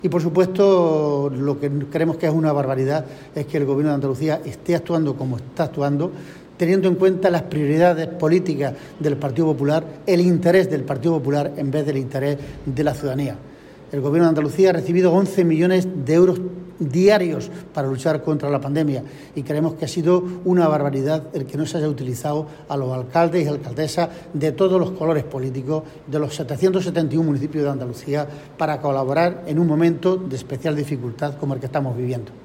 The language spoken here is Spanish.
Y, por supuesto, lo que creemos que es una barbaridad es que el Gobierno de Andalucía esté actuando como está actuando, teniendo en cuenta las prioridades políticas del Partido Popular, el interés del Partido Popular en vez del interés de la ciudadanía. El Gobierno de Andalucía ha recibido 11 millones de euros diarios para luchar contra la pandemia y creemos que ha sido una barbaridad el que no se haya utilizado a los alcaldes y alcaldesas de todos los colores políticos de los 771 municipios de Andalucía para colaborar en un momento de especial dificultad como el que estamos viviendo.